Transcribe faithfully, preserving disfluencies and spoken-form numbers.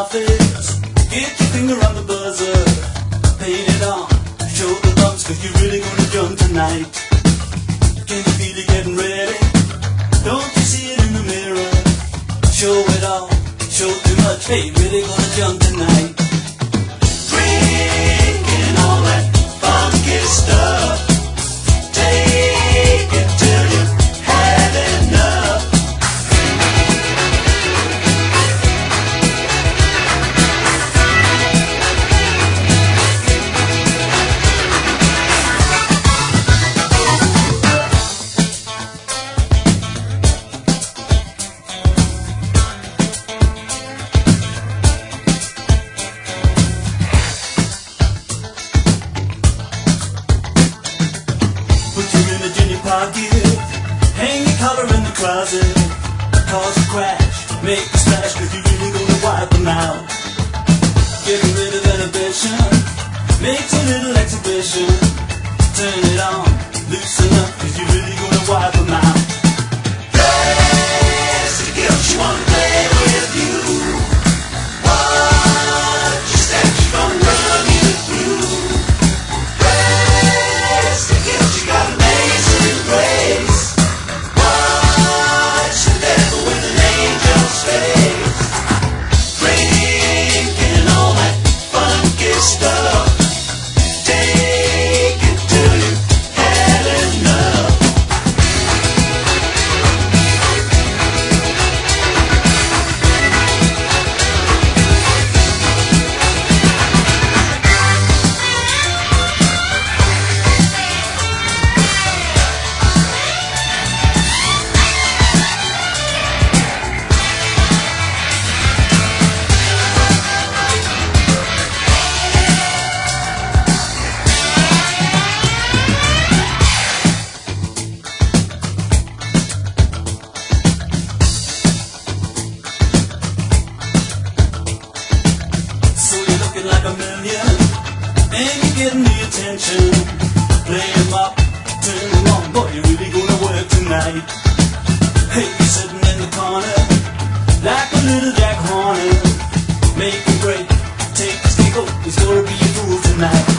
office, get your finger on the buzzer, paint it on, show the bumps, cause you're really gonna jump tonight. Can you feel it getting ready? Don't you see it in the mirror? Show it all, show too much, hey, really gonna jump tonight. Drinking all that funky stuff, take it till you've had enough. Pocket, hang your collar in the closet, cause a crash, make a splash, cause you're really gonna wipe them out. Getting rid of inhibition, makes a little exhibition, turn it on, loosen up, cause you're really gonna wipe them out. Dress the guilt, she wanna play with you. Watch your steps, she gonna run you through. Dress the guilt, she got a grace. Watch the devil with an angel's face, drinking all that funky stuff. Take it till you've had enough. Like a million, and you're getting the attention. Play 'em up, turn 'em on, boy, you're really gonna work tonight. Hey, you're sitting in the corner, like a little Jack Horner. Make it break, take the stick, oh, it's gonna be a fool tonight.